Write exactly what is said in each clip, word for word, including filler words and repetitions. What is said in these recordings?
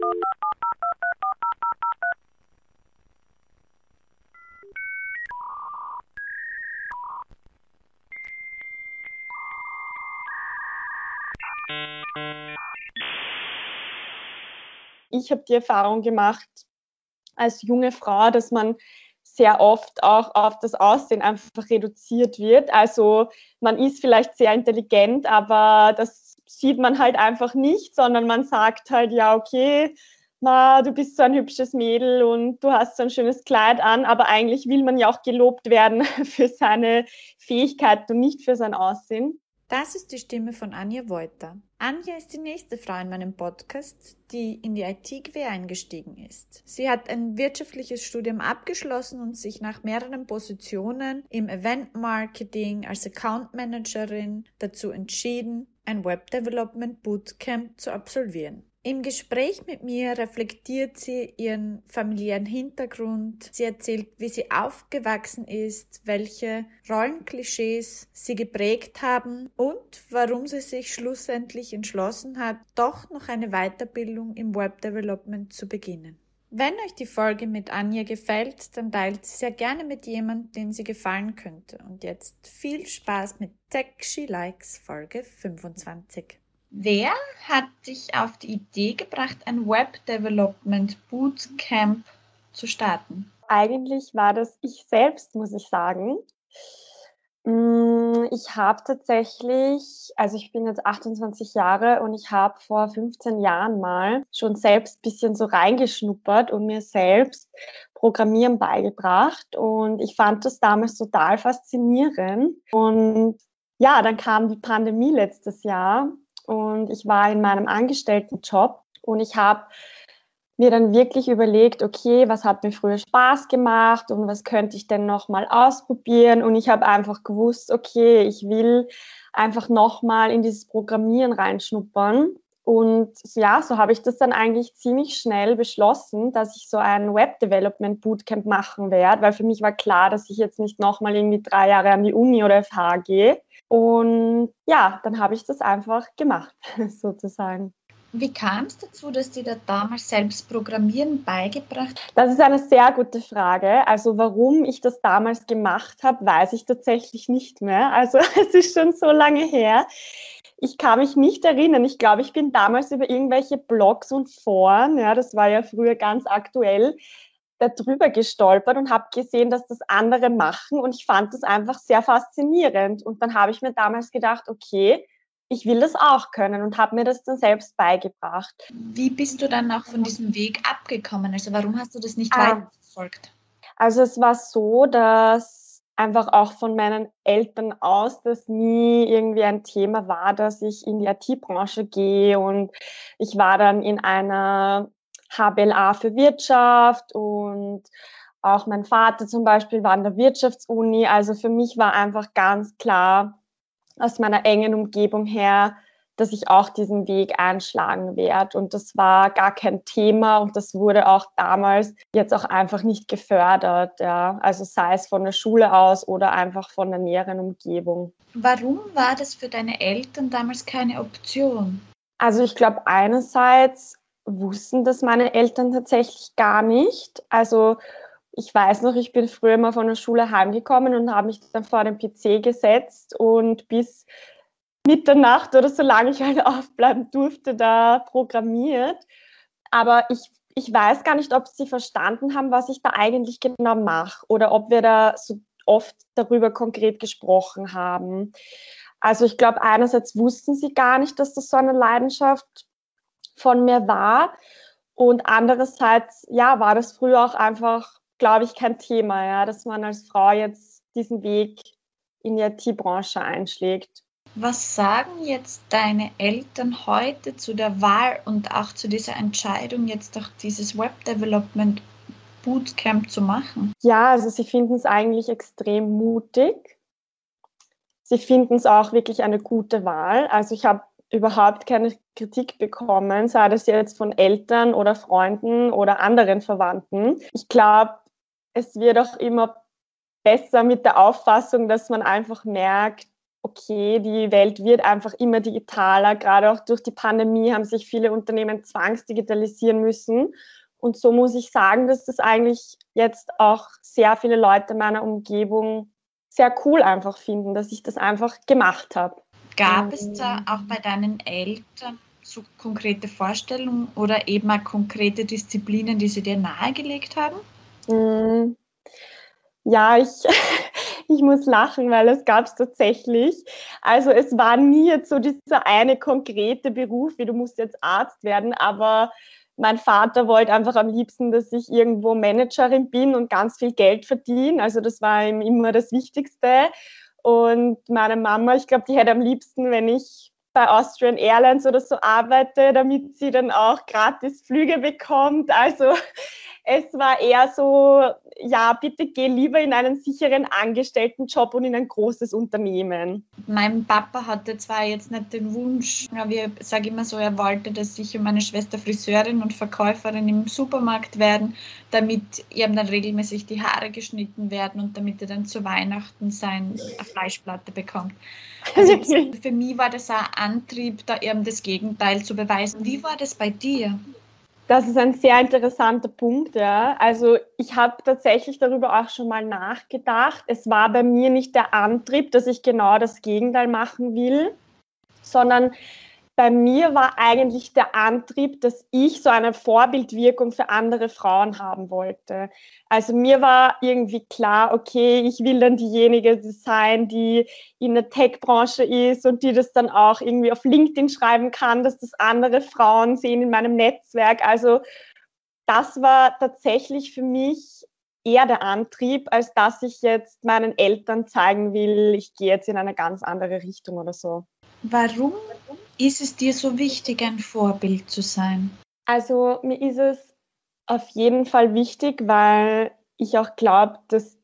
Ich habe die Erfahrung gemacht als junge Frau, dass man sehr oft auch auf das Aussehen einfach reduziert wird. Also man ist vielleicht sehr intelligent, aber das sieht man halt einfach nicht, sondern man sagt halt, ja, okay, ma, du bist so ein hübsches Mädel und du hast so ein schönes Kleid an, aber eigentlich will man ja auch gelobt werden für seine Fähigkeiten und nicht für sein Aussehen. Das ist die Stimme von Anja Wolter. Anja ist die nächste Frau in meinem Podcast, die in die I T-Quer eingestiegen ist. Sie hat ein wirtschaftliches Studium abgeschlossen und sich nach mehreren Positionen im Event-Marketing als Account-Managerin dazu entschieden, ein Web-Development-Bootcamp zu absolvieren. Im Gespräch mit mir reflektiert sie ihren familiären Hintergrund. Sie erzählt, wie sie aufgewachsen ist, welche Rollenklischees sie geprägt haben und warum sie sich schlussendlich entschlossen hat, doch noch eine Weiterbildung im Webdevelopment zu beginnen. Wenn euch die Folge mit Anja gefällt, dann teilt sie sehr gerne mit jemandem, den sie gefallen könnte. Und jetzt viel Spaß mit Tech She Likes Folge fünfundzwanzig. Wer hat dich auf die Idee gebracht, ein Web Development Bootcamp zu starten? Eigentlich war das ich selbst, muss ich sagen. Ich habe tatsächlich, also ich bin jetzt achtundzwanzig Jahre und ich habe vor fünfzehn Jahren mal schon selbst ein bisschen so reingeschnuppert und mir selbst Programmieren beigebracht. Und ich fand das damals total faszinierend. Und ja, dann kam die Pandemie letztes Jahr. Und ich war in meinem Angestelltenjob und ich habe mir dann wirklich überlegt, okay, was hat mir früher Spaß gemacht und was könnte ich denn nochmal ausprobieren? Und ich habe einfach gewusst, okay, ich will einfach nochmal in dieses Programmieren reinschnuppern. Und ja, so habe ich das dann eigentlich ziemlich schnell beschlossen, dass ich so ein Web Development Bootcamp machen werde, weil für mich war klar, dass ich jetzt nicht nochmal irgendwie drei Jahre an die Uni oder F H gehe. Und ja, dann habe ich das einfach gemacht, sozusagen. Wie kam es dazu, dass dir da damals selbst Programmieren beigebracht hast? Das ist eine sehr gute Frage. Also warum ich das damals gemacht habe, weiß ich tatsächlich nicht mehr. Also es ist schon so lange her. Ich kann mich nicht erinnern. Ich glaube, ich bin damals über irgendwelche Blogs und Foren, ja, das war ja früher ganz aktuell, darüber gestolpert und habe gesehen, dass das andere machen und ich fand das einfach sehr faszinierend. Und dann habe ich mir damals gedacht, okay, ich will das auch können und habe mir das dann selbst beigebracht. Wie bist du dann auch von diesem Weg abgekommen? Also warum hast du das nicht Ah. weiterverfolgt? Also es war so, dass einfach auch von meinen Eltern aus das nie irgendwie ein Thema war, dass ich in die I T-Branche gehe, und ich war dann in einer H B L A für Wirtschaft und auch mein Vater zum Beispiel war an der Wirtschaftsuni. Also für mich war einfach ganz klar aus meiner engen Umgebung her, dass ich auch diesen Weg einschlagen werde. Und das war gar kein Thema und das wurde auch damals jetzt auch einfach nicht gefördert. Ja. Also sei es von der Schule aus oder einfach von der näheren Umgebung. Warum war das für deine Eltern damals keine Option? Also ich glaube, einerseits wussten das meine Eltern tatsächlich gar nicht. Also ich weiß noch, ich bin früher mal von der Schule heimgekommen und habe mich dann vor den P C gesetzt und bis Mitternacht oder solange ich halt aufbleiben durfte, da programmiert. Aber ich, ich weiß gar nicht, ob sie verstanden haben, was ich da eigentlich genau mache oder ob wir da so oft darüber konkret gesprochen haben. Also ich glaube, einerseits wussten sie gar nicht, dass das so eine Leidenschaft von mir war, und andererseits, ja, war das früher auch einfach, glaube ich, kein Thema, ja, dass man als Frau jetzt diesen Weg in die I T-Branche einschlägt. Was sagen jetzt deine Eltern heute zu der Wahl und auch zu dieser Entscheidung, jetzt auch dieses Web Development Bootcamp zu machen? Ja, also sie finden es eigentlich extrem mutig. Sie finden es auch wirklich eine gute Wahl. Also ich habe überhaupt keine Kritik bekommen, sei das jetzt von Eltern oder Freunden oder anderen Verwandten. Ich glaube, es wird auch immer besser mit der Auffassung, dass man einfach merkt, okay, die Welt wird einfach immer digitaler. Gerade auch durch die Pandemie haben sich viele Unternehmen zwangsdigitalisieren müssen. Und so muss ich sagen, dass das eigentlich jetzt auch sehr viele Leute in meiner Umgebung sehr cool einfach finden, dass ich das einfach gemacht habe. Gab es da auch bei deinen Eltern so konkrete Vorstellungen oder eben auch konkrete Disziplinen, die sie dir nahegelegt haben? Ja, ich, ich muss lachen, weil es gab es tatsächlich. Also es war nie jetzt so dieser eine konkrete Beruf, wie du musst jetzt Arzt werden, aber mein Vater wollte einfach am liebsten, dass ich irgendwo Managerin bin und ganz viel Geld verdiene. Also das war ihm immer das Wichtigste. Und meine Mama, ich glaube, die hätte am liebsten, wenn ich bei Austrian Airlines oder so arbeite, damit sie dann auch gratis Flüge bekommt. Also es war eher so, ja, bitte geh lieber in einen sicheren Angestelltenjob und in ein großes Unternehmen. Mein Papa hatte zwar jetzt nicht den Wunsch, aber ich sage immer so, er wollte, dass ich und meine Schwester Friseurin und Verkäuferin im Supermarkt werden, damit ihm dann regelmäßig die Haare geschnitten werden und damit er dann zu Weihnachten seine Fleischplatte bekommt. Also für mich war das ein Antrieb, da eben das Gegenteil zu beweisen. Wie war das bei dir? Das ist ein sehr interessanter Punkt, ja. Also ich habe tatsächlich darüber auch schon mal nachgedacht. Es war bei mir nicht der Antrieb, dass ich genau das Gegenteil machen will, sondern bei mir war eigentlich der Antrieb, dass ich so eine Vorbildwirkung für andere Frauen haben wollte. Also mir war irgendwie klar, okay, ich will dann diejenige sein, die in der Tech-Branche ist und die das dann auch irgendwie auf LinkedIn schreiben kann, dass das andere Frauen sehen in meinem Netzwerk. Also das war tatsächlich für mich eher der Antrieb, als dass ich jetzt meinen Eltern zeigen will, ich gehe jetzt in eine ganz andere Richtung oder so. Warum ist es dir so wichtig, ein Vorbild zu sein? Also mir ist es auf jeden Fall wichtig, weil ich auch glaube, dass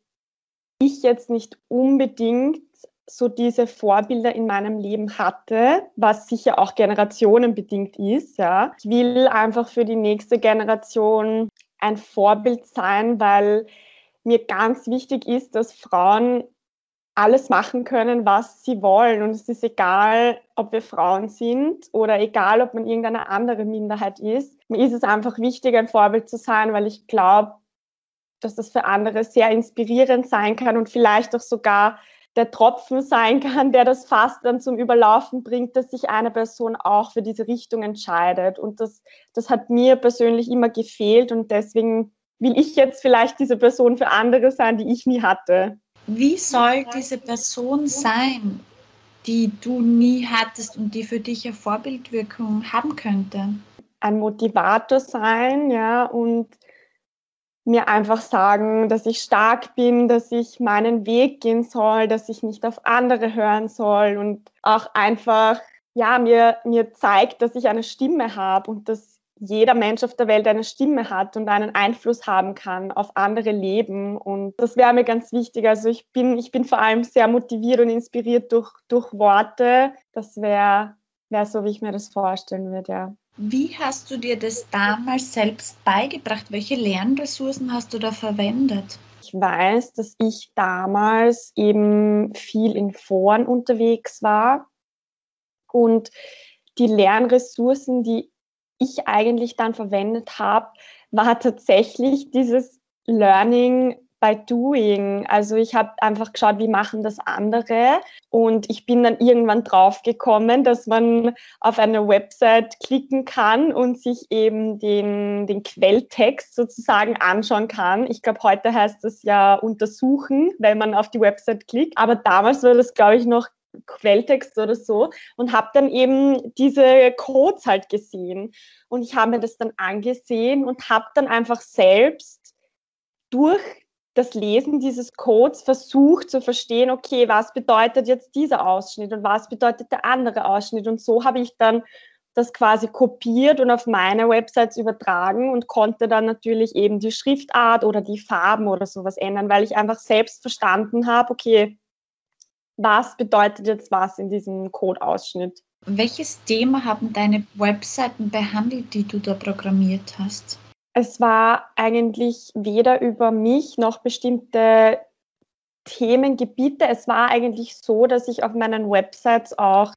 ich jetzt nicht unbedingt so diese Vorbilder in meinem Leben hatte, was sicher auch generationenbedingt ist. Ja. Ich will einfach für die nächste Generation ein Vorbild sein, weil mir ganz wichtig ist, dass Frauen alles machen können, was sie wollen. Und es ist egal, ob wir Frauen sind oder egal, ob man irgendeine andere Minderheit ist. Mir ist es einfach wichtig, ein Vorbild zu sein, weil ich glaube, dass das für andere sehr inspirierend sein kann und vielleicht auch sogar der Tropfen sein kann, der das Fass dann zum Überlaufen bringt, dass sich eine Person auch für diese Richtung entscheidet. Und das, das hat mir persönlich immer gefehlt und deswegen will ich jetzt vielleicht diese Person für andere sein, die ich nie hatte. Wie soll diese Person sein, die du nie hattest und die für dich eine Vorbildwirkung haben könnte? Ein Motivator sein, ja, und mir einfach sagen, dass ich stark bin, dass ich meinen Weg gehen soll, dass ich nicht auf andere hören soll und auch einfach, ja, mir, mir zeigt, dass ich eine Stimme habe und dass jeder Mensch auf der Welt eine Stimme hat und einen Einfluss haben kann auf andere Leben. Und das wäre mir ganz wichtig. Also ich bin, ich bin vor allem sehr motiviert und inspiriert durch, durch Worte. Das wäre wär so, wie ich mir das vorstellen würde, ja. Wie hast du dir das damals selbst beigebracht? Welche Lernressourcen hast du da verwendet? Ich weiß, dass ich damals eben viel in Foren unterwegs war und die Lernressourcen, die ich eigentlich dann verwendet habe, war tatsächlich dieses Learning by Doing. Also ich habe einfach geschaut, wie machen das andere und ich bin dann irgendwann drauf gekommen, dass man auf eine Website klicken kann und sich eben den, den Quelltext sozusagen anschauen kann. Ich glaube, heute heißt das ja untersuchen, wenn man auf die Website klickt, aber damals war das, glaube ich, noch Quelltext oder so und habe dann eben diese Codes halt gesehen und ich habe mir das dann angesehen und habe dann einfach selbst durch das Lesen dieses Codes versucht zu verstehen, okay, was bedeutet jetzt dieser Ausschnitt und was bedeutet der andere Ausschnitt und so habe ich dann das quasi kopiert und auf meine Websites übertragen und konnte dann natürlich eben die Schriftart oder die Farben oder sowas ändern, weil ich einfach selbst verstanden habe, okay, was bedeutet jetzt was in diesem Codeausschnitt? Welches Thema haben deine Webseiten behandelt, die du da programmiert hast? Es war eigentlich weder über mich noch bestimmte Themengebiete. Es war eigentlich so, dass ich auf meinen Websites auch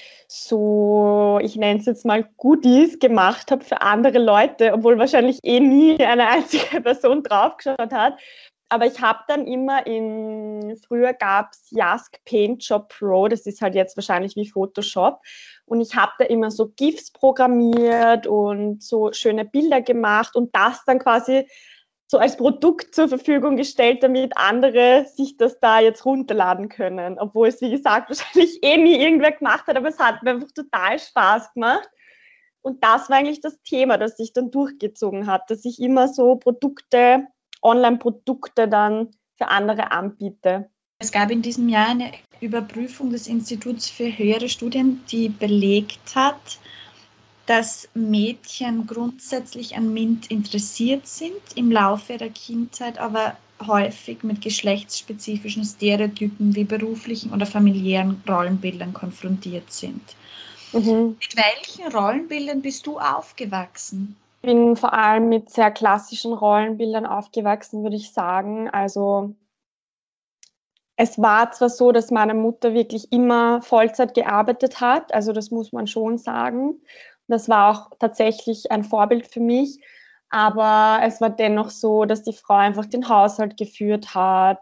so, ich nenne es jetzt mal Goodies gemacht habe für andere Leute, obwohl wahrscheinlich eh nie eine einzige Person draufgeschaut hat. Aber ich habe dann immer in, früher gab es Yask Paint Job Pro, das ist halt jetzt wahrscheinlich wie Photoshop. Und ich habe da immer so GIFs programmiert und so schöne Bilder gemacht und das dann quasi so als Produkt zur Verfügung gestellt, damit andere sich das da jetzt runterladen können. Obwohl es, wie gesagt, wahrscheinlich eh nie irgendwer gemacht hat, aber es hat mir einfach total Spaß gemacht. Und das war eigentlich das Thema, das sich dann durchgezogen hat, dass ich immer so Produkte, Online-Produkte dann für andere anbiete. Es gab in diesem Jahr eine Überprüfung des Instituts für höhere Studien, die belegt hat, dass Mädchen grundsätzlich an MINT interessiert sind, im Laufe ihrer Kindheit aber häufig mit geschlechtsspezifischen Stereotypen wie beruflichen oder familiären Rollenbildern konfrontiert sind. Mhm. Mit welchen Rollenbildern bist du aufgewachsen? Ich bin vor allem mit sehr klassischen Rollenbildern aufgewachsen, würde ich sagen. Also es war zwar so, dass meine Mutter wirklich immer Vollzeit gearbeitet hat, also das muss man schon sagen. Das war auch tatsächlich ein Vorbild für mich. Aber es war dennoch so, dass die Frau einfach den Haushalt geführt hat,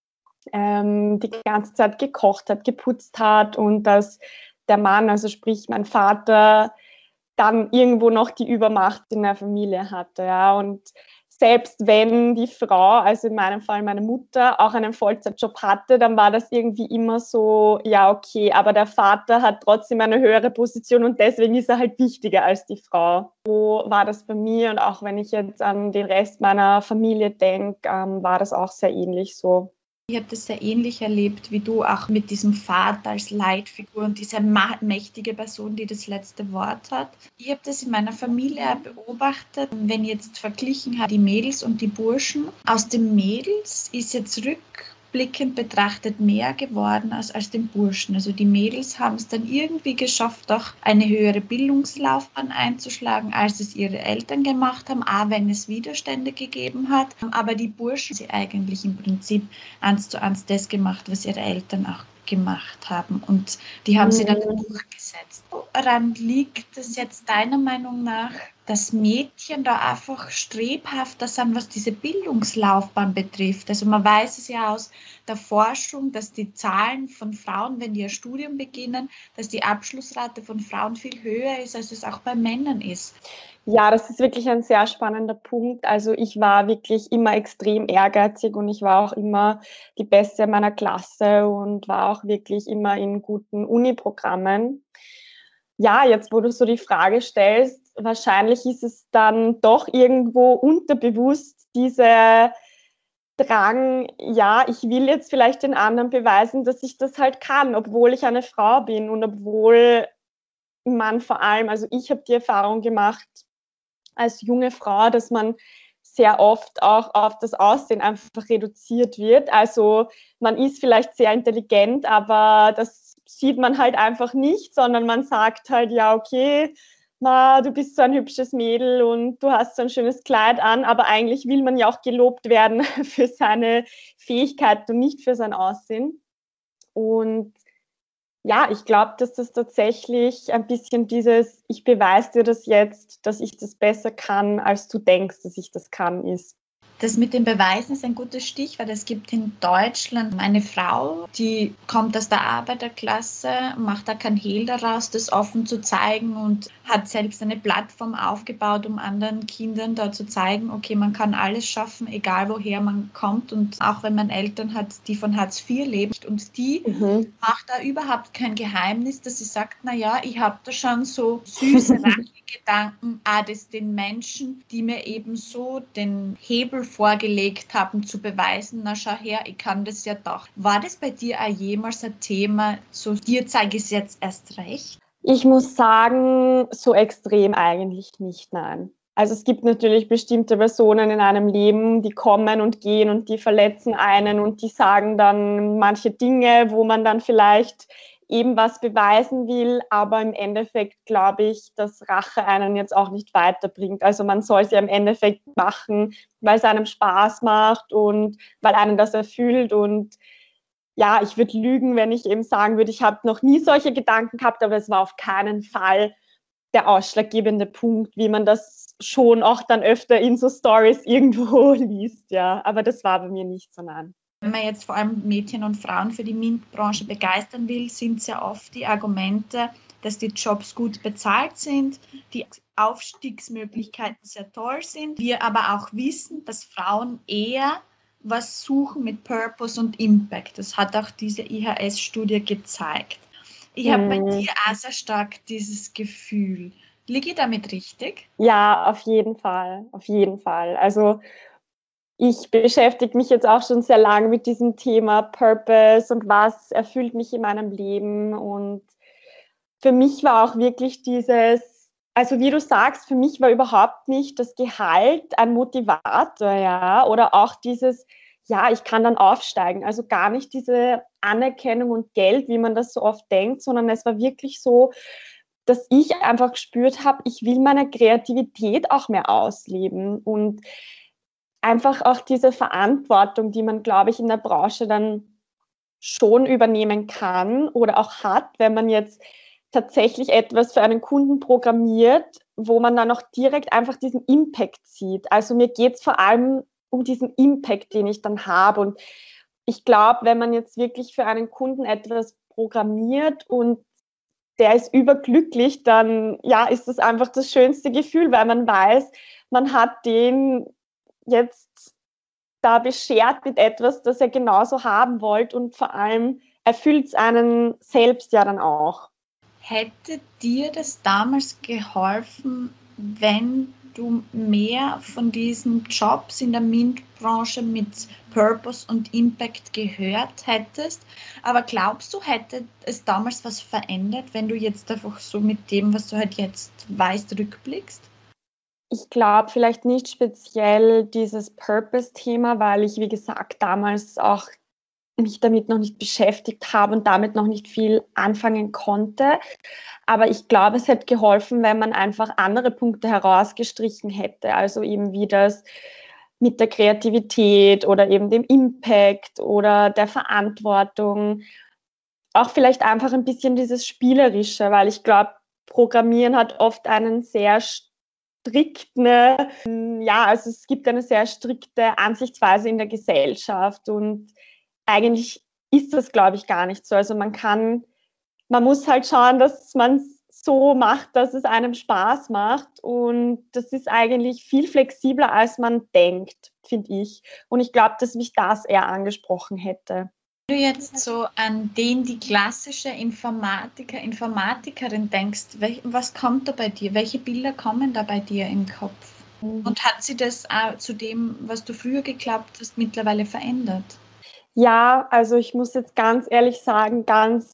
ähm, die ganze Zeit gekocht hat, geputzt hat und dass der Mann, also sprich mein Vater, dann irgendwo noch die Übermacht in der Familie hatte. Ja. Und selbst wenn die Frau, also in meinem Fall meine Mutter, auch einen Vollzeitjob hatte, dann war das irgendwie immer so, ja okay, aber der Vater hat trotzdem eine höhere Position und deswegen ist er halt wichtiger als die Frau. So war das bei mir und auch wenn ich jetzt an den Rest meiner Familie denke, ähm, war das auch sehr ähnlich so. Ich habe das sehr ähnlich erlebt wie du, auch mit diesem Vater als Leitfigur und diese mächtige Person, die das letzte Wort hat. Ich habe das in meiner Familie beobachtet, wenn jetzt verglichen hat, die Mädels und die Burschen. Aus den Mädels ist jetzt rückblickend betrachtet mehr geworden als aus den Burschen. Also die Mädels haben es dann irgendwie geschafft, auch eine höhere Bildungslaufbahn einzuschlagen, als es ihre Eltern gemacht haben, auch wenn es Widerstände gegeben hat. Aber die Burschen, sie eigentlich im Prinzip eins zu eins das gemacht, was ihre Eltern auch gemacht haben. Und die haben mhm. sie dann durchgesetzt. Woran liegt es jetzt deiner Meinung nach, dass Mädchen da einfach strebhafter sind, was diese Bildungslaufbahn betrifft? Also man weiß es ja aus der Forschung, dass die Zahlen von Frauen, wenn die ihr Studium beginnen, dass die Abschlussrate von Frauen viel höher ist, als es auch bei Männern ist. Ja, das ist wirklich ein sehr spannender Punkt. Also ich war wirklich immer extrem ehrgeizig und ich war auch immer die Beste meiner Klasse und war auch wirklich immer in guten Uni-Programmen. Ja, jetzt wo du so die Frage stellst, wahrscheinlich ist es dann doch irgendwo unterbewusst diese Drang, ja, ich will jetzt vielleicht den anderen beweisen, dass ich das halt kann, obwohl ich eine Frau bin und obwohl man vor allem, also ich habe die Erfahrung gemacht als junge Frau, dass man sehr oft auch auf das Aussehen einfach reduziert wird. Also man ist vielleicht sehr intelligent, aber das sieht man halt einfach nicht, sondern man sagt halt, ja, okay, na, du bist so ein hübsches Mädel und du hast so ein schönes Kleid an, aber eigentlich will man ja auch gelobt werden für seine Fähigkeiten und nicht für sein Aussehen. Und ja, ich glaube, dass das tatsächlich ein bisschen dieses, ich beweise dir das jetzt, dass ich das besser kann, als du denkst, dass ich das kann, ist. Das mit den Beweisen ist ein gutes Stichwort. Es gibt in Deutschland eine Frau, die kommt aus der Arbeiterklasse, macht da kein Hehl daraus, das offen zu zeigen und hat selbst eine Plattform aufgebaut, um anderen Kindern da zu zeigen, okay, man kann alles schaffen, egal woher man kommt und auch wenn man Eltern hat, die von Hartz vier leben. Und die mhm. macht da überhaupt kein Geheimnis, dass sie sagt, na ja, ich habe da schon so süße Gedanken, ah, das den Menschen, die mir eben so den Hebel vorgelegt haben, zu beweisen, na schau her, ich kann das ja doch. War das bei dir auch jemals ein Thema, so dir zeige ich es jetzt erst recht? Ich muss sagen, so extrem eigentlich nicht, nein. Also es gibt natürlich bestimmte Personen in einem Leben, die kommen und gehen und die verletzen einen und die sagen dann manche Dinge, wo man dann vielleicht eben was beweisen will, aber im Endeffekt glaube ich, dass Rache einen jetzt auch nicht weiterbringt. Also man soll es ja im Endeffekt machen, weil es einem Spaß macht und weil einen das erfüllt. Und ja, ich würde lügen, wenn ich eben sagen würde, ich habe noch nie solche Gedanken gehabt, aber es war auf keinen Fall der ausschlaggebende Punkt, wie man das schon auch dann öfter in so Stories irgendwo liest, ja. Aber das war bei mir nicht so, nein. Wenn man jetzt vor allem Mädchen und Frauen für die MINT-Branche begeistern will, sind sehr oft die Argumente, dass die Jobs gut bezahlt sind, die Aufstiegsmöglichkeiten sehr toll sind. Wir aber auch wissen, dass Frauen eher was suchen mit Purpose und Impact. Das hat auch diese I H S-Studie gezeigt. Ich habe bei dir auch sehr stark dieses Gefühl. Liege ich damit richtig? Ja, auf jeden Fall, auf jeden Fall. Also ich beschäftige mich jetzt auch schon sehr lange mit diesem Thema Purpose und was erfüllt mich in meinem Leben. Und für mich war auch wirklich dieses, also wie du sagst, für mich war überhaupt nicht das Gehalt ein Motivator, ja, oder auch dieses, ja, ich kann dann aufsteigen. Also gar nicht diese Anerkennung und Geld, wie man das so oft denkt, sondern es war wirklich so, dass ich einfach gespürt habe, ich will meine Kreativität auch mehr ausleben und einfach auch diese Verantwortung, die man, glaube ich, in der Branche dann schon übernehmen kann oder auch hat, wenn man jetzt tatsächlich etwas für einen Kunden programmiert, wo man dann auch direkt einfach diesen Impact sieht. Also mir geht es vor allem um diesen Impact, den ich dann habe. Und ich glaube, wenn man jetzt wirklich für einen Kunden etwas programmiert und der ist überglücklich, dann ja, ist das einfach das schönste Gefühl, weil man weiß, man hat den jetzt da beschert mit etwas, das er genauso haben wollte und vor allem erfüllt es einen selbst ja dann auch. Hätte dir das damals geholfen, wenn du mehr von diesen Jobs in der MINT-Branche mit Purpose und Impact gehört hättest? Aber glaubst du, hätte es damals was verändert, wenn du jetzt einfach so mit dem, was du halt jetzt weißt, rückblickst? Ich glaube vielleicht nicht speziell dieses Purpose-Thema, weil ich, wie gesagt, damals auch mich damit noch nicht beschäftigt habe und damit noch nicht viel anfangen konnte. Aber ich glaube, es hätte geholfen, wenn man einfach andere Punkte herausgestrichen hätte. Also eben wie das mit der Kreativität oder eben dem Impact oder der Verantwortung. Auch vielleicht einfach ein bisschen dieses Spielerische, weil ich glaube, Programmieren hat oft einen sehr strikten, ja, also es gibt eine sehr strikte Ansichtsweise in der Gesellschaft und eigentlich ist das, glaube ich, gar nicht so. Also man kann, man muss halt schauen, dass man es so macht, dass es einem Spaß macht und das ist eigentlich viel flexibler, als man denkt, finde ich. Und ich glaube, dass mich das eher angesprochen hätte. Wenn du jetzt so an den, die klassische Informatiker, Informatikerin denkst, was kommt da bei dir? Welche Bilder kommen da bei dir im Kopf? Mhm. Und hat sie das auch zu dem, was du früher geglaubt hast, mittlerweile verändert? Ja, also ich muss jetzt ganz ehrlich sagen, ganz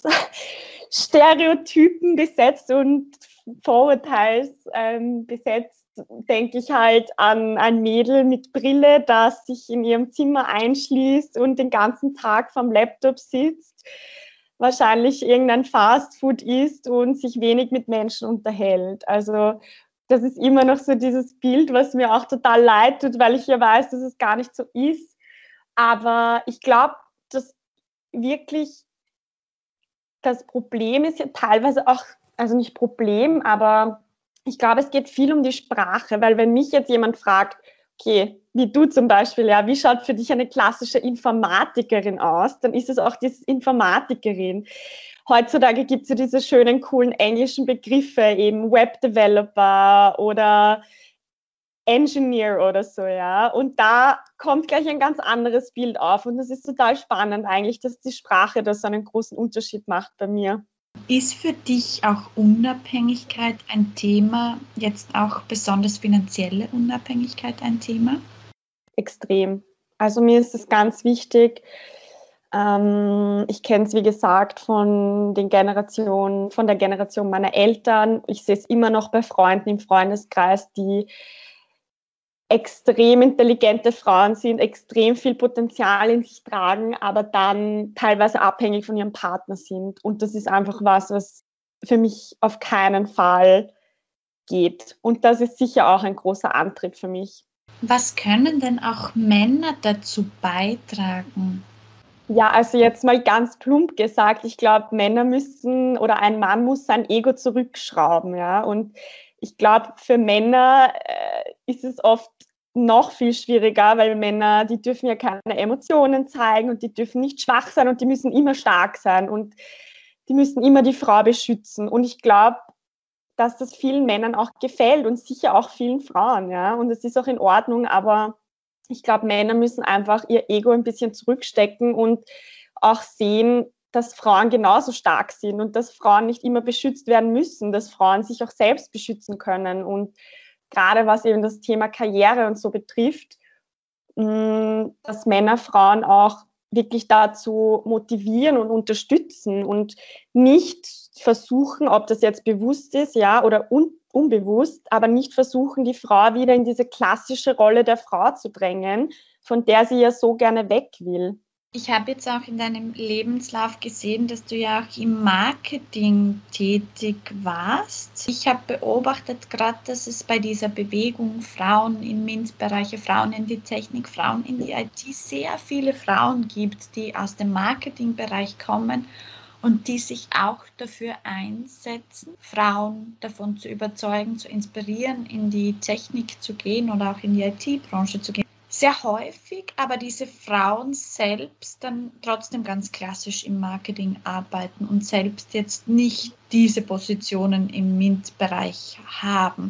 Stereotypen besetzt und Vorurteils ähm, besetzt, denke ich halt an ein Mädel mit Brille, das sich in ihrem Zimmer einschließt und den ganzen Tag vom Laptop sitzt, wahrscheinlich irgendein Fastfood isst und sich wenig mit Menschen unterhält. Also das ist immer noch so dieses Bild, was mir auch total leid tut, weil ich ja weiß, dass es gar nicht so ist. Aber ich glaube, dass wirklich das Problem ist ja teilweise auch, also nicht Problem, aber ich glaube, es geht viel um die Sprache, weil wenn mich jetzt jemand fragt, okay, wie du zum Beispiel, ja, wie schaut für dich eine klassische Informatikerin aus, dann ist es auch diese Informatikerin. Heutzutage gibt es ja diese schönen, coolen englischen Begriffe, eben Web-Developer oder Engineer oder so, ja. Und da kommt gleich ein ganz anderes Bild auf. Und das ist total spannend eigentlich, dass die Sprache da so einen großen Unterschied macht bei mir. Ist für dich auch Unabhängigkeit ein Thema, jetzt auch besonders finanzielle Unabhängigkeit ein Thema? Extrem. Also mir ist es ganz wichtig. Ähm, ich kenne es, wie gesagt, von den Generationen, von der Generation meiner Eltern. Ich sehe es immer noch bei Freunden im Freundeskreis, die extrem intelligente Frauen sind, extrem viel Potenzial in sich tragen, aber dann teilweise abhängig von ihrem Partner sind. Und das ist einfach was, was für mich auf keinen Fall geht. Und das ist sicher auch ein großer Antrieb für mich. Was können denn auch Männer dazu beitragen? Ja, also jetzt mal ganz plump gesagt, ich glaube, Männer müssen oder ein Mann muss sein Ego zurückschrauben, ja. Und ich glaube, für Männer äh, ist es oft noch viel schwieriger, weil Männer, die dürfen ja keine Emotionen zeigen und die dürfen nicht schwach sein und die müssen immer stark sein und die müssen immer die Frau beschützen. Und ich glaube, dass das vielen Männern auch gefällt und sicher auch vielen Frauen, ja. Und es ist auch in Ordnung, aber ich glaube, Männer müssen einfach ihr Ego ein bisschen zurückstecken und auch sehen, dass Frauen genauso stark sind und dass Frauen nicht immer beschützt werden müssen, dass Frauen sich auch selbst beschützen können. Und gerade was eben das Thema Karriere und so betrifft, dass Männer Frauen auch wirklich dazu motivieren und unterstützen und nicht versuchen, ob das jetzt bewusst ist, ja, oder un- unbewusst, aber nicht versuchen, die Frau wieder in diese klassische Rolle der Frau zu drängen, von der sie ja so gerne weg will. Ich habe jetzt auch in deinem Lebenslauf gesehen, dass du ja auch im Marketing tätig warst. Ich habe beobachtet gerade, dass es bei dieser Bewegung Frauen im MINT-Bereich, Frauen in die Technik, Frauen in die I T sehr viele Frauen gibt, die aus dem Marketingbereich kommen und die sich auch dafür einsetzen, Frauen davon zu überzeugen, zu inspirieren, in die Technik zu gehen oder auch in die I T-Branche zu gehen. Sehr häufig, aber diese Frauen selbst dann trotzdem ganz klassisch im Marketing arbeiten und selbst jetzt nicht diese Positionen im MINT-Bereich haben.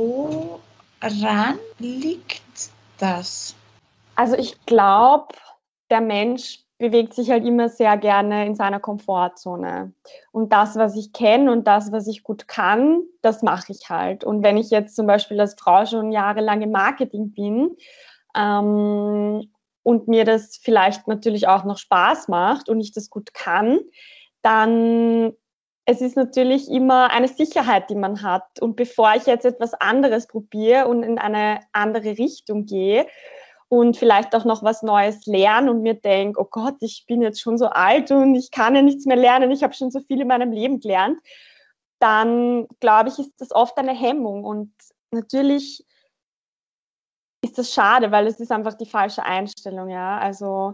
Woran liegt das? Also ich glaube, der Mensch bewegt sich halt immer sehr gerne in seiner Komfortzone. Und das, was ich kenne und das, was ich gut kann, das mache ich halt. Und wenn ich jetzt zum Beispiel als Frau schon jahrelang im Marketing bin, ähm, und mir das vielleicht natürlich auch noch Spaß macht und ich das gut kann, dann es ist natürlich immer eine Sicherheit, die man hat. Und bevor ich jetzt etwas anderes probiere und in eine andere Richtung gehe und vielleicht auch noch was Neues lerne und mir denke, oh Gott, ich bin jetzt schon so alt und ich kann ja nichts mehr lernen, ich habe schon so viel in meinem Leben gelernt, dann glaube ich, ist das oft eine Hemmung. Und natürlich ist das schade, weil es ist einfach die falsche Einstellung, ja. Also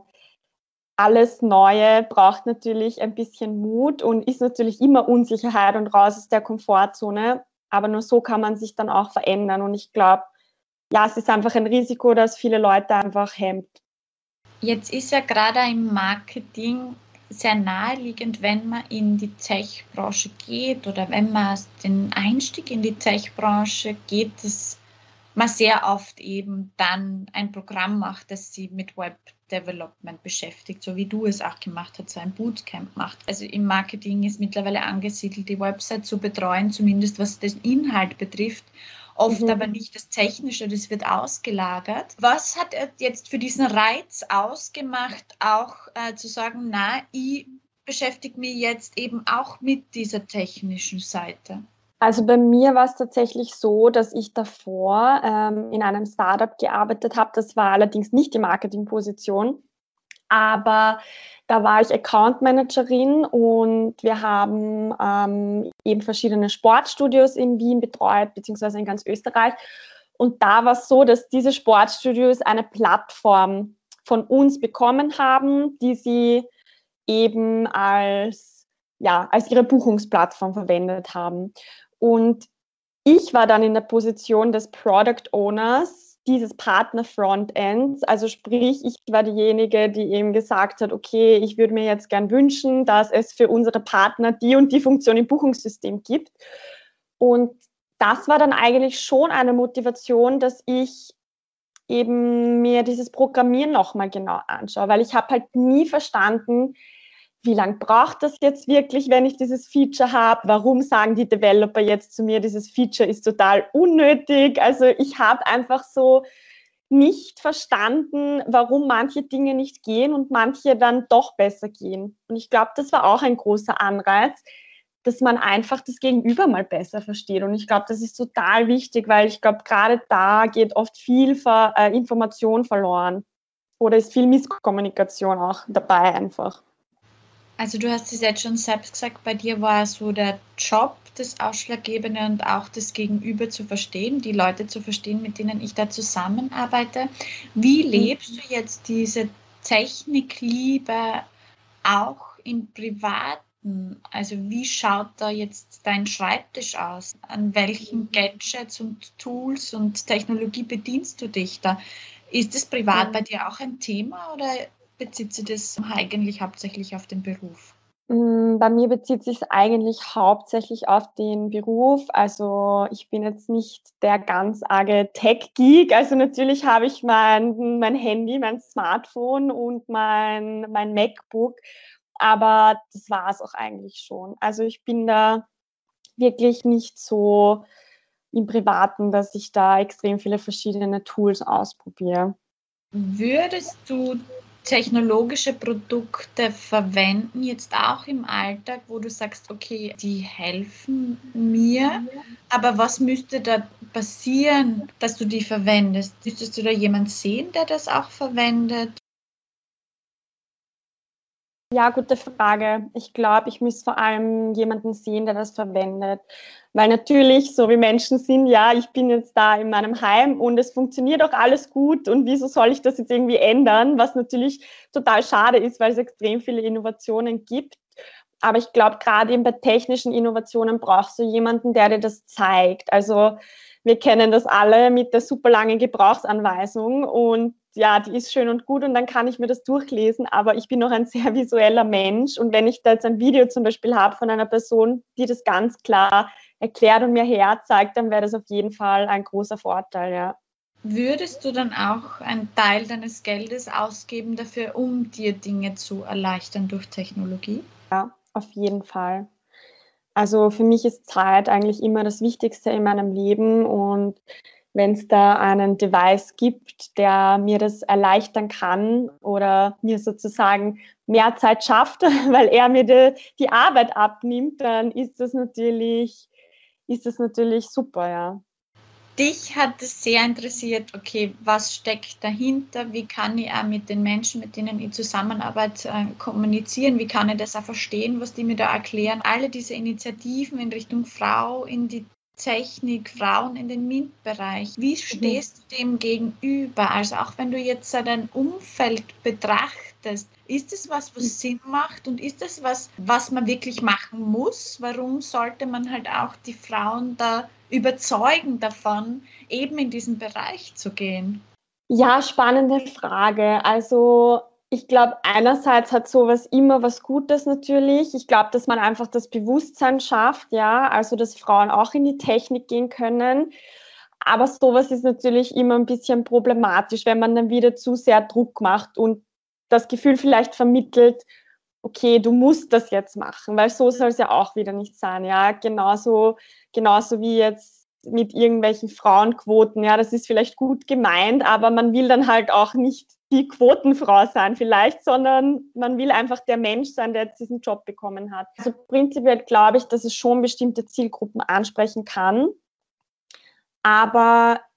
alles Neue braucht natürlich ein bisschen Mut und ist natürlich immer Unsicherheit und raus aus der Komfortzone. Aber nur so kann man sich dann auch verändern. Und ich glaube, ja, es ist einfach ein Risiko, das viele Leute einfach hemmt. Jetzt ist ja gerade im Marketing sehr naheliegend, wenn man in die Tech-Branche geht oder wenn man den Einstieg in die Tech-Branche geht, dass man sehr oft eben dann ein Programm macht, das sie mit Web Development beschäftigt, so wie du es auch gemacht hast, so ein Bootcamp macht. Also im Marketing ist mittlerweile angesiedelt, die Website zu betreuen, zumindest was den Inhalt betrifft, oft mhm. aber nicht das Technische, das wird ausgelagert. Was hat er jetzt für diesen Reiz ausgemacht, auch äh, zu sagen, na, ich beschäftige mich jetzt eben auch mit dieser technischen Seite? Also bei mir war es tatsächlich so, dass ich davor ähm, in einem Startup gearbeitet habe. Das war allerdings nicht die Marketingposition, aber da war ich Account Managerin und wir haben ähm, eben verschiedene Sportstudios in Wien betreut, beziehungsweise in ganz Österreich. Und da war es so, dass diese Sportstudios eine Plattform von uns bekommen haben, die sie eben als, ja, als ihre Buchungsplattform verwendet haben. Und ich war dann in der Position des Product Owners dieses Partner-Frontends. Also sprich, ich war diejenige, die eben gesagt hat, okay, ich würde mir jetzt gern wünschen, dass es für unsere Partner die und die Funktion im Buchungssystem gibt. Und das war dann eigentlich schon eine Motivation, dass ich eben mir dieses Programmieren nochmal genau anschaue, weil ich habe halt nie verstanden, wie lange braucht das jetzt wirklich, wenn ich dieses Feature habe? Warum sagen die Developer jetzt zu mir, dieses Feature ist total unnötig? Also ich habe einfach so nicht verstanden, warum manche Dinge nicht gehen und manche dann doch besser gehen. Und ich glaube, das war auch ein großer Anreiz, dass man einfach das Gegenüber mal besser versteht. Und ich glaube, das ist total wichtig, weil ich glaube, gerade da geht oft viel Ver, äh, Information verloren oder ist viel Misskommunikation auch dabei einfach. Also du hast es jetzt schon selbst gesagt, bei dir war so der Job das Ausschlaggebende und auch das Gegenüber zu verstehen, die Leute zu verstehen, mit denen ich da zusammenarbeite. Wie lebst du jetzt diese Technikliebe auch im Privaten? Also wie schaut da jetzt dein Schreibtisch aus? An welchen Gadgets und Tools und Technologie bedienst du dich da? Ist es privat bei dir auch ein Thema oder bezieht sich das eigentlich hauptsächlich auf den Beruf? Bei mir bezieht sich es eigentlich hauptsächlich auf den Beruf. Also ich bin jetzt nicht der ganz arge Tech-Geek. Also natürlich habe ich mein, mein Handy, mein Smartphone und mein, mein MacBook. Aber das war es auch eigentlich schon. Also ich bin da wirklich nicht so im Privaten, dass ich da extrem viele verschiedene Tools ausprobiere. Würdest du technologische Produkte verwenden, jetzt auch im Alltag, wo du sagst, okay, die helfen mir, aber was müsste da passieren, dass du die verwendest? Müsstest du da jemanden sehen, der das auch verwendet? Ja, gute Frage. Ich glaube, ich müsste vor allem jemanden sehen, der das verwendet. Weil natürlich, so wie Menschen sind, ja, ich bin jetzt da in meinem Heim und es funktioniert auch alles gut und wieso soll ich das jetzt irgendwie ändern? Was natürlich total schade ist, weil es extrem viele Innovationen gibt. Aber ich glaube, gerade eben bei technischen Innovationen brauchst du jemanden, der dir das zeigt. Also wir kennen das alle mit der super langen Gebrauchsanweisung und ja, die ist schön und gut und dann kann ich mir das durchlesen, aber ich bin noch ein sehr visueller Mensch und wenn ich da jetzt ein Video zum Beispiel habe von einer Person, die das ganz klar erklärt und mir herzeigt, dann wäre das auf jeden Fall ein großer Vorteil, ja. Würdest du dann auch einen Teil deines Geldes ausgeben dafür, um dir Dinge zu erleichtern durch Technologie? Ja, auf jeden Fall. Also für mich ist Zeit eigentlich immer das Wichtigste in meinem Leben und wenn es da einen Device gibt, der mir das erleichtern kann oder mir sozusagen mehr Zeit schafft, weil er mir die, die Arbeit abnimmt, dann ist das natürlich, ist das natürlich super, ja. Dich hat es sehr interessiert, okay, was steckt dahinter, wie kann ich auch mit den Menschen, mit denen ich zusammenarbeite, äh, kommunizieren, wie kann ich das auch verstehen, was die mir da erklären. Alle diese Initiativen in Richtung Frau, in die Technik, Frauen in den MINT-Bereich. Wie stehst du dem gegenüber? Also auch wenn du jetzt dein Umfeld betrachtest, ist es was, was Sinn macht und ist es was, was man wirklich machen muss? Warum sollte man halt auch die Frauen da überzeugen davon, eben in diesen Bereich zu gehen? Ja, spannende Frage. Also ich glaube, einerseits hat sowas immer was Gutes natürlich. Ich glaube, dass man einfach das Bewusstsein schafft, ja, also dass Frauen auch in die Technik gehen können. Aber sowas ist natürlich immer ein bisschen problematisch, wenn man dann wieder zu sehr Druck macht und das Gefühl vielleicht vermittelt, okay, du musst das jetzt machen, weil so soll es ja auch wieder nicht sein, ja. Genauso, genauso wie jetzt mit irgendwelchen Frauenquoten, ja, das ist vielleicht gut gemeint, aber man will dann halt auch nicht die Quotenfrau sein vielleicht, sondern man will einfach der Mensch sein, der jetzt diesen Job bekommen hat. Also prinzipiell glaube ich, dass es schon bestimmte Zielgruppen ansprechen kann, aber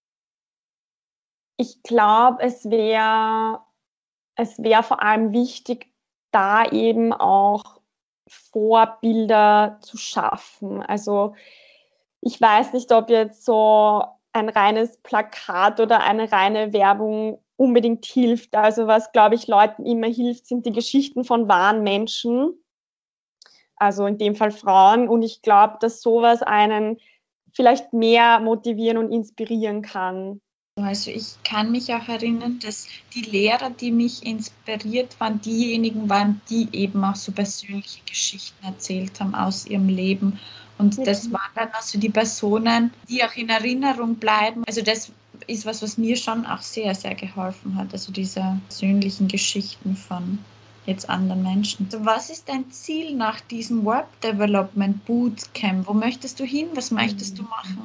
ich glaube, es wäre es wäre vor allem wichtig, da eben auch Vorbilder zu schaffen. Also ich weiß nicht, ob jetzt so ein reines Plakat oder eine reine Werbung unbedingt hilft. Also was, glaube ich, Leuten immer hilft, sind die Geschichten von wahren Menschen, also in dem Fall Frauen. Und ich glaube, dass sowas einen vielleicht mehr motivieren und inspirieren kann. Also ich kann mich auch erinnern, dass die Lehrer, die mich inspiriert waren, diejenigen waren, die eben auch so persönliche Geschichten erzählt haben aus ihrem Leben. Und das waren dann also die Personen, die auch in Erinnerung bleiben. Also das ist was, was mir schon auch sehr, sehr geholfen hat. Also diese persönlichen Geschichten von jetzt anderen Menschen. Also was ist dein Ziel nach diesem Web Development Bootcamp? Wo möchtest du hin? Was möchtest du machen?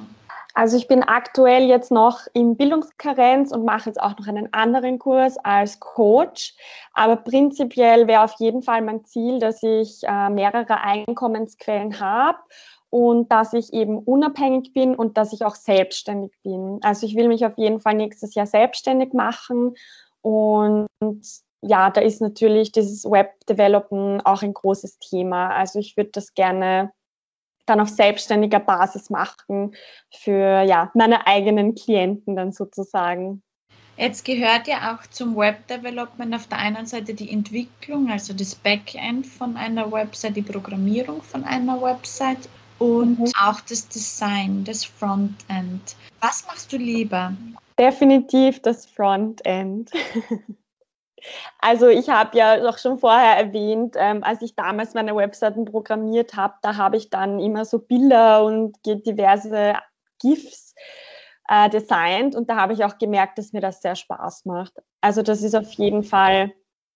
Also ich bin aktuell jetzt noch im Bildungskarenz und mache jetzt auch noch einen anderen Kurs als Coach. Aber prinzipiell wäre auf jeden Fall mein Ziel, dass ich äh, mehrere Einkommensquellen habe und dass ich eben unabhängig bin und dass ich auch selbstständig bin. Also ich will mich auf jeden Fall nächstes Jahr selbstständig machen und ja, da ist natürlich dieses Web-Developen auch ein großes Thema. Also ich würde das gerne dann auf selbstständiger Basis machen für ja, meine eigenen Klienten dann sozusagen. Jetzt gehört ja auch zum Web Development auf der einen Seite die Entwicklung, also das Backend von einer Website, die Programmierung von einer Website und mhm. auch das Design, das Frontend. Was machst du lieber? Definitiv das Frontend. Also ich habe ja auch schon vorher erwähnt, ähm, als ich damals meine Webseiten programmiert habe, da habe ich dann immer so Bilder und diverse GIFs äh, designt und da habe ich auch gemerkt, dass mir das sehr Spaß macht. Also das ist auf jeden Fall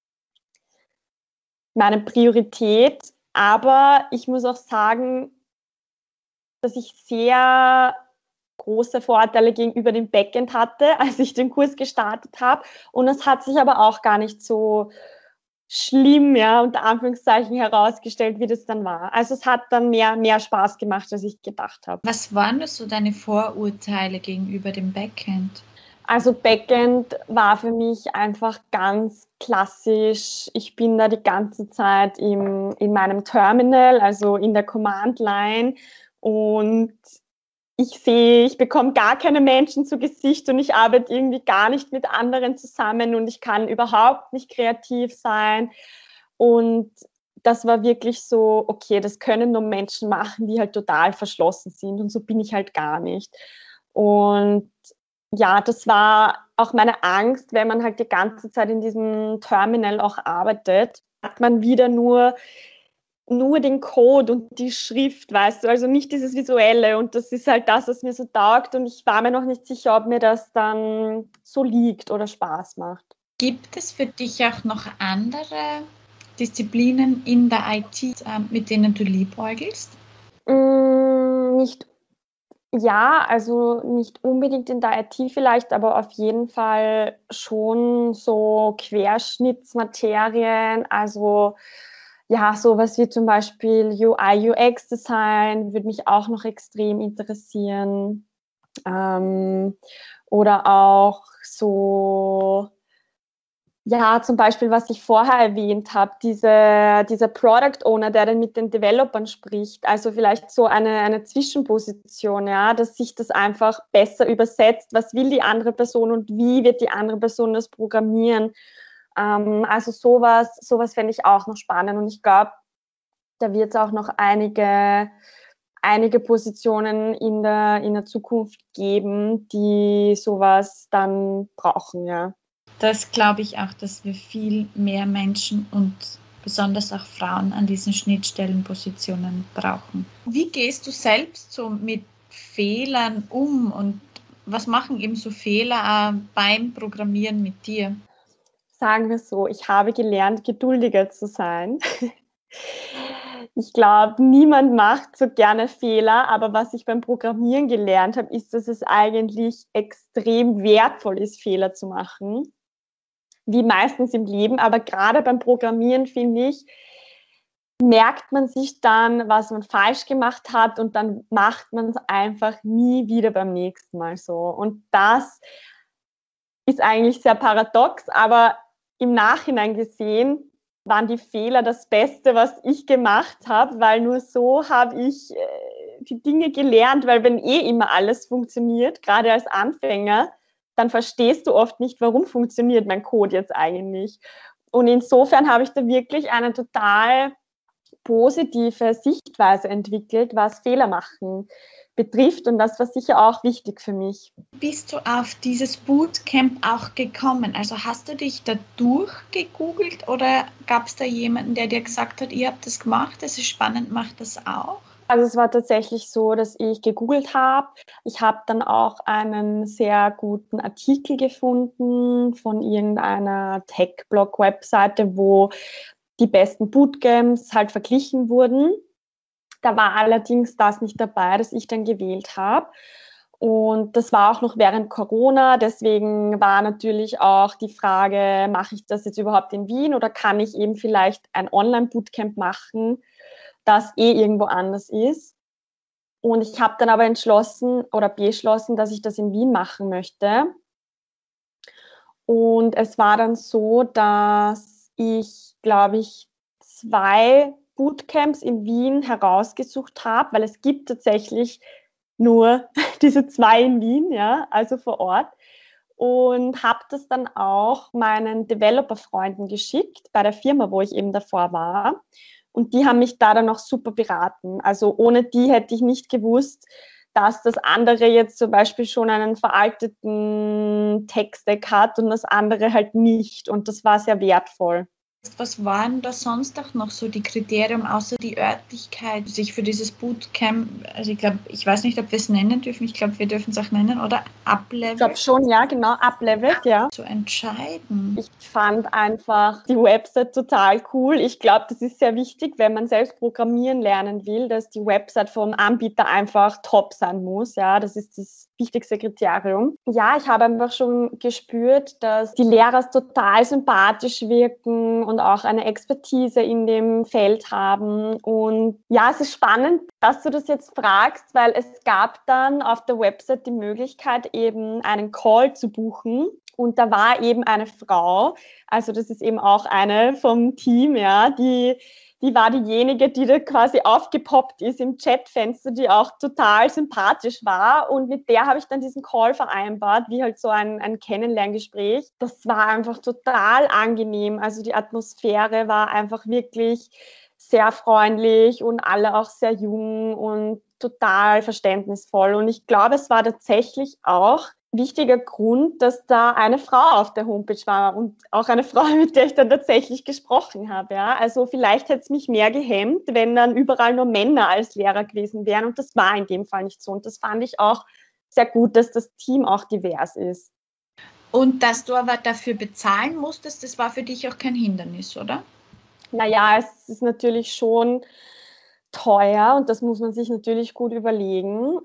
meine Priorität, aber ich muss auch sagen, dass ich sehr große Vorteile gegenüber dem Backend hatte, als ich den Kurs gestartet habe. Und es hat sich aber auch gar nicht so schlimm, ja, unter Anführungszeichen herausgestellt, wie das dann war. Also es hat dann mehr, mehr Spaß gemacht, als ich gedacht habe. Was waren das so deine Vorurteile gegenüber dem Backend? Also Backend war für mich einfach ganz klassisch. Ich bin da die ganze Zeit im, in meinem Terminal, also in der Command-Line und ich sehe, ich bekomme gar keine Menschen zu Gesicht und ich arbeite irgendwie gar nicht mit anderen zusammen und ich kann überhaupt nicht kreativ sein. Und das war wirklich so, okay, das können nur Menschen machen, die halt total verschlossen sind und so bin ich halt gar nicht. Und ja, das war auch meine Angst, wenn man halt die ganze Zeit in diesem Terminal auch arbeitet, hat man wieder nur nur den Code und die Schrift, weißt du, also nicht dieses Visuelle und das ist halt das, was mir so taugt und ich war mir noch nicht sicher, ob mir das dann so liegt oder Spaß macht. Gibt es für dich auch noch andere Disziplinen in der I T, mit denen du liebäugelst? Mm, nicht, ja, also nicht unbedingt in der I T vielleicht, aber auf jeden Fall schon so Querschnittsmaterien, also ja, sowas wie zum Beispiel U I, U X-Design würde mich auch noch extrem interessieren. Ähm, oder auch so, ja, zum Beispiel, was ich vorher erwähnt habe, diese, dieser Product Owner, der dann mit den Developern spricht. Also vielleicht so eine, eine Zwischenposition, ja, dass sich das einfach besser übersetzt. Was will die andere Person und wie wird die andere Person das programmieren? Also sowas, sowas fände ich auch noch spannend und ich glaube, da wird es auch noch einige, einige Positionen in der, in der Zukunft geben, die sowas dann brauchen, ja. Das glaube ich auch, dass wir viel mehr Menschen und besonders auch Frauen an diesen Schnittstellenpositionen brauchen. Wie gehst du selbst so mit Fehlern um und was machen eben so Fehler äh, beim Programmieren mit dir? Sagen wir so, ich habe gelernt, geduldiger zu sein. Ich glaube, niemand macht so gerne Fehler, aber was ich beim Programmieren gelernt habe, ist, dass es eigentlich extrem wertvoll ist, Fehler zu machen, wie meistens im Leben, aber gerade beim Programmieren, finde ich, merkt man sich dann, was man falsch gemacht hat und dann macht man es einfach nie wieder beim nächsten Mal so. Und das ist eigentlich sehr paradox, aber im Nachhinein gesehen waren die Fehler das Beste, was ich gemacht habe, weil nur so habe ich äh, die Dinge gelernt, weil wenn eh immer alles funktioniert, gerade als Anfänger, dann verstehst du oft nicht, warum funktioniert mein Code jetzt eigentlich. Und insofern habe ich da wirklich eine total positive Sichtweise entwickelt, was Fehler machen betrifft und das war sicher auch wichtig für mich. Bist du auf dieses Bootcamp auch gekommen? Also hast du dich da durchgegoogelt oder gab es da jemanden, der dir gesagt hat, ihr habt das gemacht, das ist spannend, macht das auch? Also es war tatsächlich so, dass ich gegoogelt habe. Ich habe dann auch einen sehr guten Artikel gefunden von irgendeiner Tech-Blog-Webseite, wo die besten Bootcamps halt verglichen wurden. Da war allerdings das nicht dabei, das ich dann gewählt habe. Und das war auch noch während Corona, deswegen war natürlich auch die Frage, mache ich das jetzt überhaupt in Wien oder kann ich eben vielleicht ein Online-Bootcamp machen, das eh irgendwo anders ist. Und ich habe dann aber entschlossen oder beschlossen, dass ich das in Wien machen möchte. Und es war dann so, dass ich, glaube ich, zwei Bootcamps in Wien herausgesucht habe, weil es gibt tatsächlich nur diese zwei in Wien, ja, also vor Ort. Und habe das dann auch meinen Developer-Freunden geschickt bei der Firma, wo ich eben davor war. Und die haben mich da dann auch super beraten. Also ohne die hätte ich nicht gewusst, dass das andere jetzt zum Beispiel schon einen veralteten Tech-Stack hat und das andere halt nicht. Und das war sehr wertvoll. Was waren da sonst auch noch so die Kriterien, außer die Örtlichkeit, sich für dieses Bootcamp, also ich glaube, ich weiß nicht, ob wir es nennen dürfen, ich glaube, wir dürfen es auch nennen, oder Uplevel? Ich glaube schon, ja, genau, Uplevel, ja. Zu entscheiden. Ich fand einfach die Website total cool. Ich glaube, das ist sehr wichtig, wenn man selbst programmieren lernen will, dass die Website vom Anbieter einfach top sein muss, ja, das ist das wichtigste Kriterium. Ja, ich habe einfach schon gespürt, dass die Lehrer total sympathisch wirken und auch eine Expertise in dem Feld haben. Und ja, es ist spannend, dass du das jetzt fragst, weil es gab dann auf der Website die Möglichkeit, eben einen Call zu buchen. Und da war eben eine Frau, also das ist eben auch eine vom Team, ja, die Die war diejenige, die da quasi aufgepoppt ist im Chatfenster, die auch total sympathisch war. Und mit der habe ich dann diesen Call vereinbart, wie halt so ein, ein Kennenlerngespräch. Das war einfach total angenehm. Also die Atmosphäre war einfach wirklich sehr freundlich und alle auch sehr jung und total verständnisvoll. Und ich glaube, es war tatsächlich auch wichtiger Grund, dass da eine Frau auf der Homepage war und auch eine Frau, mit der ich dann tatsächlich gesprochen habe. Ja. Also vielleicht hätte es mich mehr gehemmt, wenn dann überall nur Männer als Lehrer gewesen wären und das war in dem Fall nicht so. Und das fand ich auch sehr gut, dass das Team auch divers ist. Und dass du aber dafür bezahlen musstest, das war für dich auch kein Hindernis, oder? Naja, es ist natürlich schon teuer und das muss man sich natürlich gut überlegen,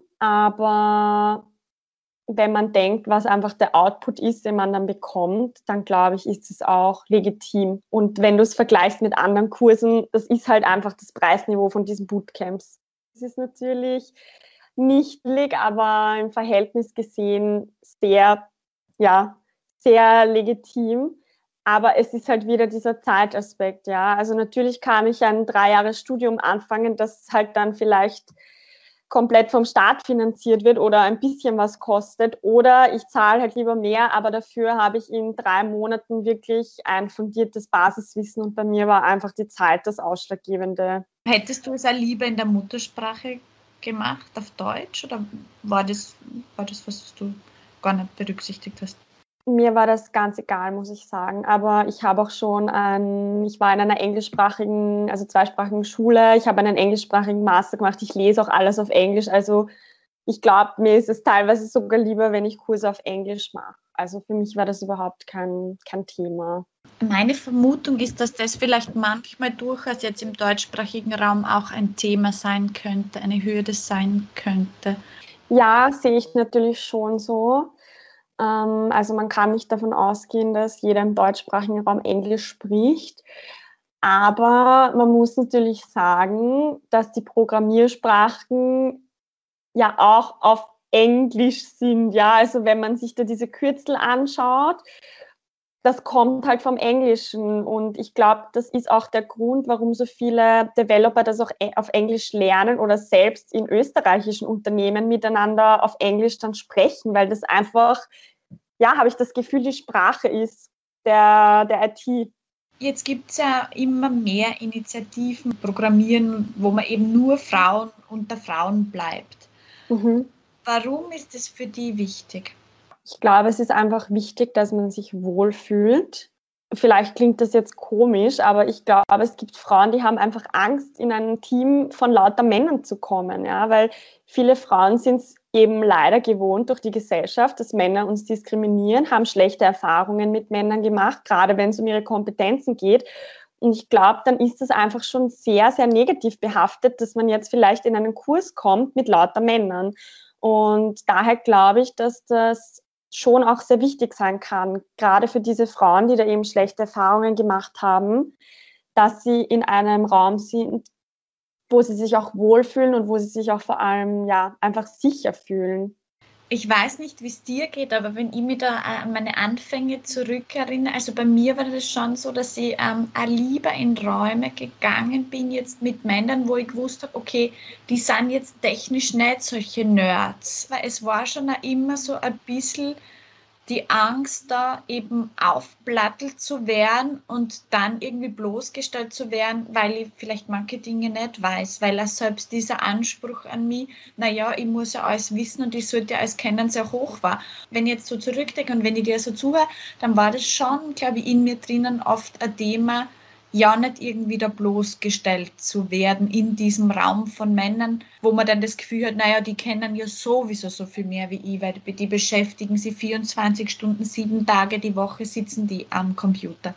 aber wenn man denkt, was einfach der Output ist, den man dann bekommt, dann glaube ich, ist es auch legitim. Und wenn du es vergleichst mit anderen Kursen, das ist halt einfach das Preisniveau von diesen Bootcamps. Es ist natürlich nicht billig, aber im Verhältnis gesehen sehr, ja, sehr legitim. Aber es ist halt wieder dieser Zeitaspekt, ja. Also natürlich kann ich ein drei Jahre Studium anfangen, das halt dann vielleicht komplett vom Staat finanziert wird oder ein bisschen was kostet oder ich zahle halt lieber mehr, aber dafür habe ich in drei Monaten wirklich ein fundiertes Basiswissen und bei mir war einfach die Zeit das Ausschlaggebende. Hättest du es auch lieber in der Muttersprache gemacht, auf Deutsch, oder war das, war das, was du gar nicht berücksichtigt hast? Mir war das ganz egal, muss ich sagen. Aber ich habe auch schon, ein, ich war in einer englischsprachigen, also zweisprachigen Schule. Ich habe einen englischsprachigen Master gemacht. Ich lese auch alles auf Englisch. Also ich glaube, mir ist es teilweise sogar lieber, wenn ich Kurse auf Englisch mache. Also für mich war das überhaupt kein, kein Thema. Meine Vermutung ist, dass das vielleicht manchmal durchaus jetzt im deutschsprachigen Raum auch ein Thema sein könnte, eine Hürde sein könnte. Ja, sehe ich natürlich schon so. Also man kann nicht davon ausgehen, dass jeder im deutschsprachigen Raum Englisch spricht. Aber man muss natürlich sagen, dass die Programmiersprachen ja auch auf Englisch sind. Ja, also wenn man sich da diese Kürzel anschaut, das kommt halt vom Englischen. Und ich glaube, das ist auch der Grund, warum so viele Developer das auch auf Englisch lernen oder selbst in österreichischen Unternehmen miteinander auf Englisch dann sprechen, weil das einfach, ja, habe ich das Gefühl, die Sprache ist der, der I T. Jetzt gibt es ja immer mehr Initiativen, Programmieren, wo man eben nur Frauen unter Frauen bleibt. Mhm. Warum ist es für die wichtig? Ich glaube, es ist einfach wichtig, dass man sich wohlfühlt. Vielleicht klingt das jetzt komisch, aber ich glaube, es gibt Frauen, die haben einfach Angst, in ein Team von lauter Männern zu kommen, ja, weil viele Frauen sind es eben leider gewohnt durch die Gesellschaft, dass Männer uns diskriminieren, haben schlechte Erfahrungen mit Männern gemacht, gerade wenn es um ihre Kompetenzen geht. Und ich glaube, dann ist das einfach schon sehr, sehr negativ behaftet, dass man jetzt vielleicht in einen Kurs kommt mit lauter Männern. Und daher glaube ich, dass das schon auch sehr wichtig sein kann, gerade für diese Frauen, die da eben schlechte Erfahrungen gemacht haben, dass sie in einem Raum sind, wo sie sich auch wohlfühlen und wo sie sich auch vor allem ja einfach sicher fühlen. Ich weiß nicht, wie es dir geht, aber wenn ich mich da an meine Anfänge zurückerinnere, also bei mir war das schon so, dass ich ähm, auch lieber in Räume gegangen bin, jetzt mit Männern, wo ich gewusst habe, okay, die sind jetzt technisch nicht solche Nerds. Weil es war schon auch immer so ein bisschen die Angst da, eben aufplattelt zu werden und dann irgendwie bloßgestellt zu werden, weil ich vielleicht manche Dinge nicht weiß, weil auch selbst dieser Anspruch an mich, naja, ich muss ja alles wissen und ich sollte ja alles kennen, sehr hoch war. Wenn ich jetzt so zurückdenke und wenn ich dir so zuhöre, dann war das schon, glaube ich, in mir drinnen oft ein Thema, ja nicht irgendwie da bloßgestellt zu werden in diesem Raum von Männern, wo man dann das Gefühl hat, naja, die kennen ja sowieso so viel mehr wie ich, weil die beschäftigen sie vierundzwanzig Stunden, sieben Tage die Woche sitzen die am Computer.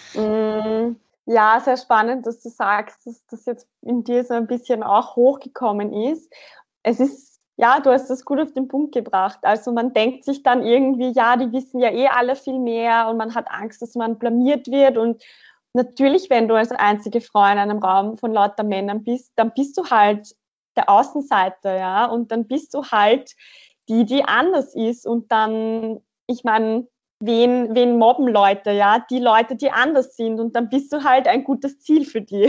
Mm, ja, sehr spannend, dass du sagst, dass das jetzt in dir so ein bisschen auch hochgekommen ist. Es ist, ja, du hast das gut auf den Punkt gebracht. Also man denkt sich dann irgendwie, ja, die wissen ja eh alle viel mehr und man hat Angst, dass man blamiert wird. Und natürlich, wenn du als einzige Frau in einem Raum von lauter Männern bist, dann bist du halt der Außenseiter, ja, und dann bist du halt die, die anders ist. Und dann, ich meine, wen, wen mobben Leute, ja, die Leute, die anders sind. Und dann bist du halt ein gutes Ziel für die.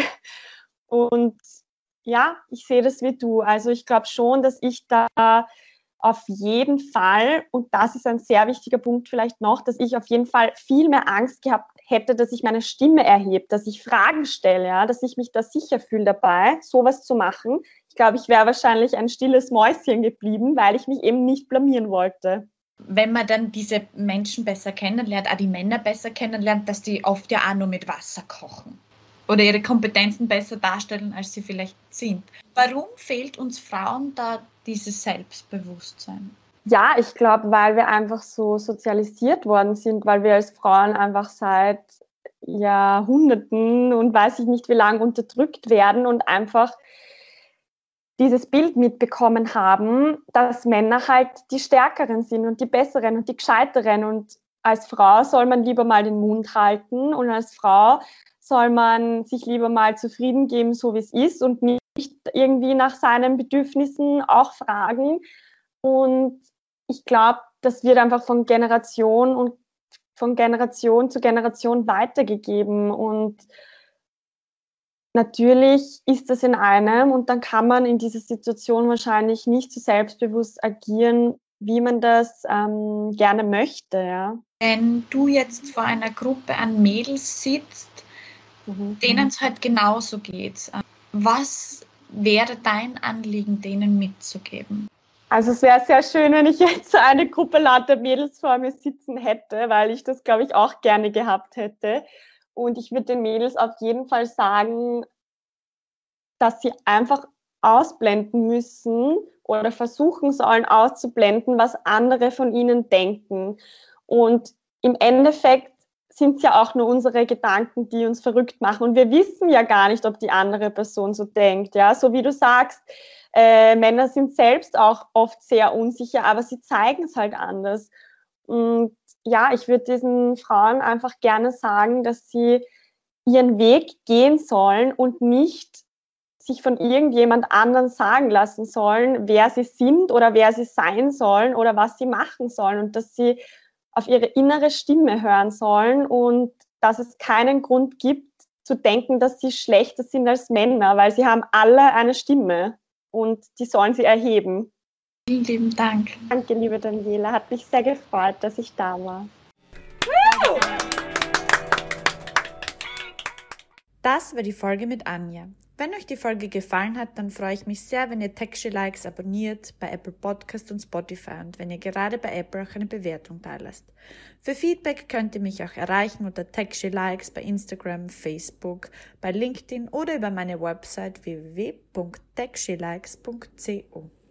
Und ja, ich sehe das wie du. Also ich glaube schon, dass ich da auf jeden Fall, und das ist ein sehr wichtiger Punkt vielleicht noch, dass ich auf jeden Fall viel mehr Angst gehabt hätte, dass ich meine Stimme erhebe, dass ich Fragen stelle, ja, dass ich mich da sicher fühle dabei, sowas zu machen. Ich glaube, ich wäre wahrscheinlich ein stilles Mäuschen geblieben, weil ich mich eben nicht blamieren wollte. Wenn man dann diese Menschen besser kennenlernt, auch die Männer besser kennenlernt, dass die oft ja auch nur mit Wasser kochen oder ihre Kompetenzen besser darstellen, als sie vielleicht sind. Warum fehlt uns Frauen da dieses Selbstbewusstsein? Ja, ich glaube, weil wir einfach so sozialisiert worden sind, weil wir als Frauen einfach seit Jahrhunderten und weiß ich nicht wie lange unterdrückt werden und einfach dieses Bild mitbekommen haben, dass Männer halt die Stärkeren sind und die Besseren und die Gescheiteren. Und als Frau soll man lieber mal den Mund halten und als Frau soll man sich lieber mal zufrieden geben, so wie es ist und nicht irgendwie nach seinen Bedürfnissen auch fragen. Und ich glaube, das wird einfach von Generation und von Generation zu Generation weitergegeben. Und natürlich ist das in einem und dann kann man in dieser Situation wahrscheinlich nicht so selbstbewusst agieren, wie man das ähm, gerne möchte. Ja. Wenn du jetzt vor einer Gruppe an Mädels sitzt, mhm. denen es halt genauso geht, was wäre dein Anliegen, denen mitzugeben? Also es wäre sehr schön, wenn ich jetzt eine Gruppe lauter Mädels vor mir sitzen hätte, weil ich das, glaube ich, auch gerne gehabt hätte. Und ich würde den Mädels auf jeden Fall sagen, dass sie einfach ausblenden müssen oder versuchen sollen auszublenden, was andere von ihnen denken. Und im Endeffekt sind es ja auch nur unsere Gedanken, die uns verrückt machen. Und wir wissen ja gar nicht, ob die andere Person so denkt. Ja, so wie du sagst, äh, Männer sind selbst auch oft sehr unsicher, aber sie zeigen es halt anders. Und ja, ich würde diesen Frauen einfach gerne sagen, dass sie ihren Weg gehen sollen und nicht sich von irgendjemand anderen sagen lassen sollen, wer sie sind oder wer sie sein sollen oder was sie machen sollen und dass sie auf ihre innere Stimme hören sollen und dass es keinen Grund gibt, zu denken, dass sie schlechter sind als Männer, weil sie haben alle eine Stimme und die sollen sie erheben. Vielen lieben Dank. Danke, liebe Daniela. Hat mich sehr gefreut, dass ich da war. Das war die Folge mit Anja. Wenn euch die Folge gefallen hat, dann freue ich mich sehr, wenn ihr Taxi Likes abonniert bei Apple Podcast und Spotify und wenn ihr gerade bei Apple auch eine Bewertung dalasst. Für Feedback könnt ihr mich auch erreichen unter Taxi Likes bei Instagram, Facebook, bei LinkedIn oder über meine Website w w w punkt taxilikes punkt co.